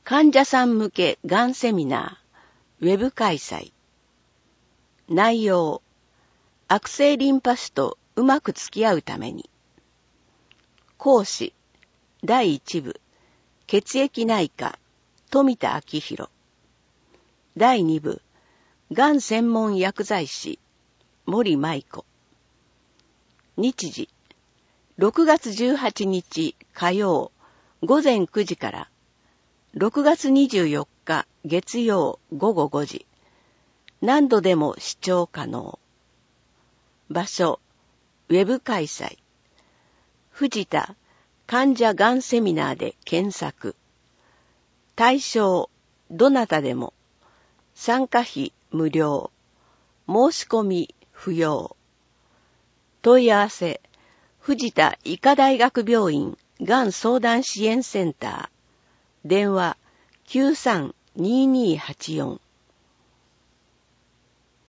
患者さん向けがんセミナー、ウェブ開催。内容、悪性リンパ腫とうまく付き合うために。講師、第1部、血液内科、富田明宏。第2部、がん専門薬剤師、森舞子。日時、6月18日火曜午前9時から6月24日月曜午後5時。何度でも視聴可能。場所、ウェブ開催。藤田患者がんセミナーで検索。対象、どなたでも。参加費無料。申し込み不要。問い合わせ、藤田医科大学病院がん相談支援センター。電話 93-2284